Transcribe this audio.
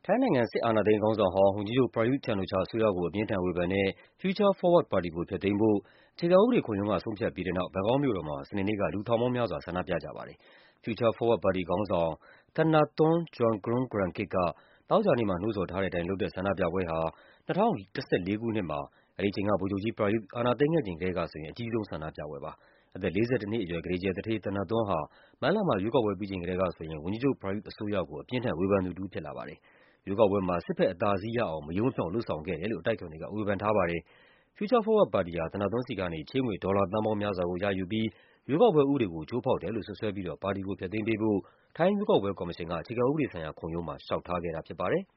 ထိုင်းနိုင်ငံစစ်အာဏာသိမ်းခေါင်းဆောင်ဟောင်း ဝန်ကြီးချုပ် Prayut Chan-o-cha အစိုးရကို အပြင်းအထန်ဝေဖန်တဲ့ Future Forward ပါတီကို ဖျက်သိမ်းဖို့ အခြေခံဥပဒေခုံရုံးက ဆုံးဖြတ်ပြီးတဲ့နောက် ဘန်ကောက်မြို့တော်မှာ စနေနေ့က လူထောင်ပေါင်းများစွာ ဆန္ဒပြကြပါတယ်။ Future Forward ပါတီခေါင်းဆောင် Thanathorn Juangroongruangkit က သောကြာနေ့မှာ နှိုးဆော်ထားတဲ့အတိုင်းလုပ်တဲ့ ဆန္ဒပြပွဲဟာ ၂၀၁၄ ခုနှစ်မှာ အဲဒီအချိန်က ဗိုလ်ချုပ်ကြီး Prayut အာဏာသိမ်းခဲ့ချိန်ကတည်းကဆိုရင် အကြီးဆုံးဆန္ဒပြပွဲပါ။ အသက် ၄၁ နှစ်အရွယ် ကုဋေကြွယ်သူဌေး Thanathorn ဟာ မတ်လမှာ ရွေးကောက်ပွဲပြီးချိန်ကတည်းကဆိုရင် ဝန်ကြီးချုပ် Prayut အစိုးရကို အပြင်းအထန် ဝေဖန်သူတဦးဖြစ်လာပါတယ်။ ရွေးကောက်ပွဲမှာ စစ်ဘက်အသာစီးရအောင် မရိုးမဖြောင့် လုပ်ဆောင်ခဲ့တယ်လို့ အတိုက်အခံတွေက ဝေဖန်ထားပါတယ်။ Future Forward ပါတီဟာ Thanathorn ဆီကနေ ချေးငွေ ဒေါ်လာသန်းပေါင်းများစွာကို ရယူပြီး ရွေးကောက်ပွဲဥပဒေကို ချိုးဖောက်တယ်လို့ စွပ်စွဲပြီးတော့ ပါတီကို ဖျက်သိမ်းပေးဖို့ ထိုင်းရွေးကောက်ပွဲကော်မရှင်က အခြေခံဥပဒေဆိုင်ရာခုံရုံးမှာ လျှောက်ထားခဲ့တာဖြစ်ပါတယ်